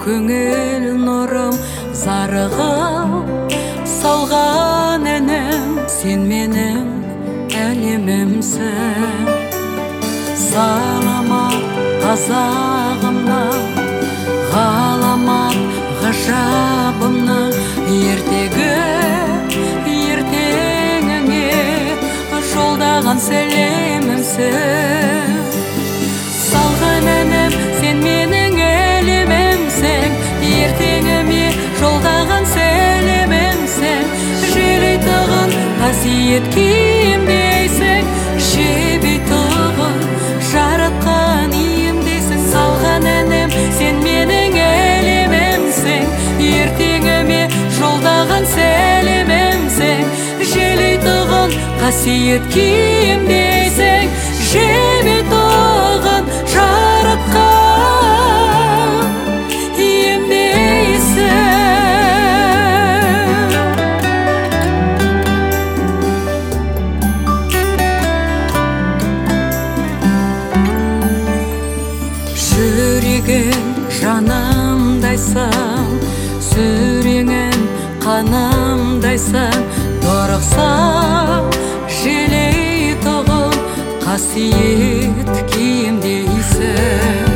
көңіл нұрым зарығып салған әнім, сен менің әлемімсің. Саламат қазағымнан, ғаламат ғажабымнан, ертеңіңе жолдаған сәлемімсің. Салған әнім, сен менің әлемімсің, ертеңіме жолдаған сәлемімсің. Желейтұғын қасиет киімдейсің, жебейтұғын жаратқан иемдейсің. Салған әнім, сен менің әлемімсің, ертеңіме жолдаған сәлемімсің. Желейтұғын қасиет киімдейсің, жебейтұғын жаратқан иемдейсің. Жүрегім жанымдайсың, сүреңім қанымдайсың. Дұрықсам желейтұғын қасиет киімдейсің.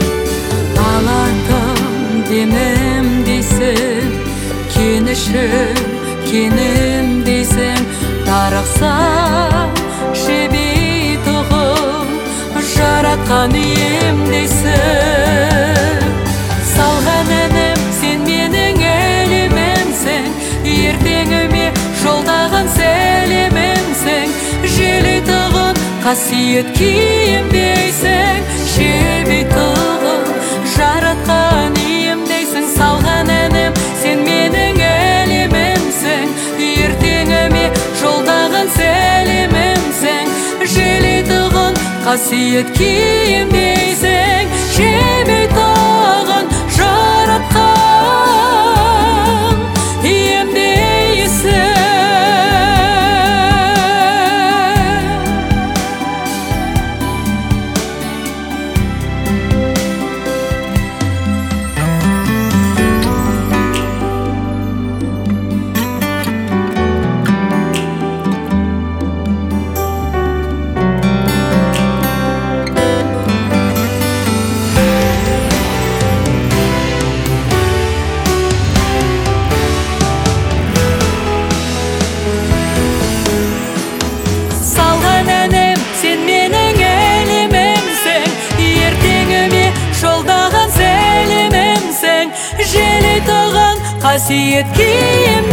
Алатым демім дейсің, кенішім кенім дейсің. Дарықсам жебейтұғын жаратқан иемдейсің. Салған әнім, сен менің әлемімсің, ертеңіме жолдаған сәлемімсің. Желейтұғын қасиет киімдейсің, жебейтұғын жаратқан иемдейсің. Салған әнім, сен менің әлемімсің, ертеңіме жолдаған сәлемімсің. Желейтұғын қасиет киімдейсің, жебейтұғын жаратқан иемдейсің. Желейтұғын қасиет киім